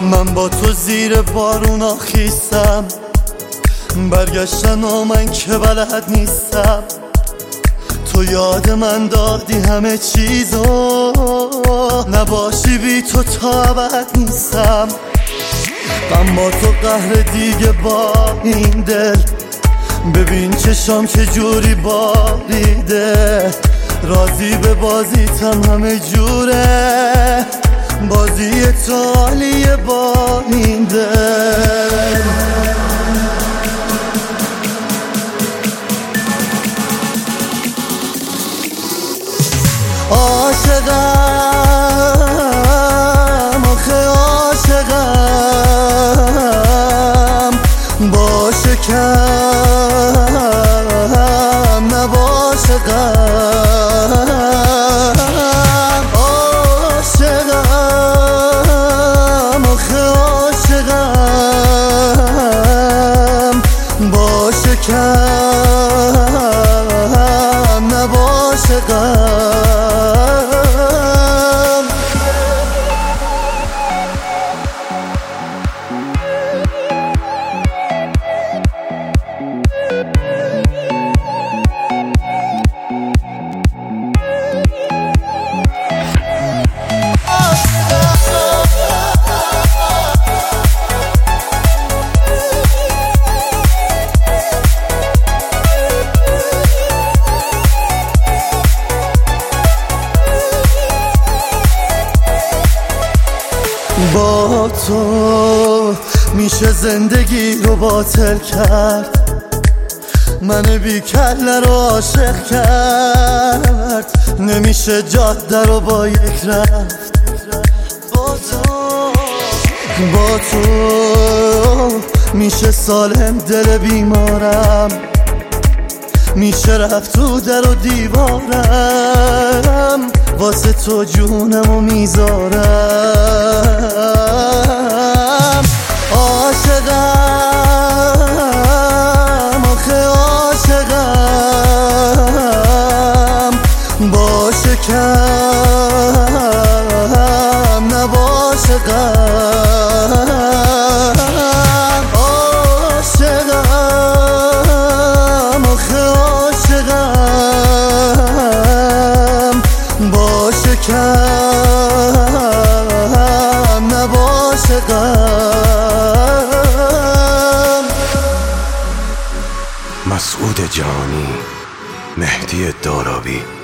من با تو زیر بارونا خیستم، برگشتن و من که بلد نیستم. تو یاد من دادی همه چیزو، نباشی بی تو تا ابد نیستم. من با تو قهر دیگه با این دل، ببین چشام چجوری باریده. راضی به بازیتم همه جوره، بازی تو عالیه با این دل. عاشقم آخه عاشقم، باشه کم نباشه غم. عاشقم آخه عاشقم، باشه کم نباشه غم. با تو میشه زندگی رو باطل کرد، من بی کله رو عاشق کرد. نمیشه جاده رو با یک رفت. با تو میشه سالم دل بیمارم، میشه رفت تو در و دیوارم. واسه تو جونمو میذارم. عاشقم آخه عاشقم، باشه کم نباشه غم. عاشقم آخه عاشقم، باشه کم نباشه غم. مسعود جانی، مهدی دارابی.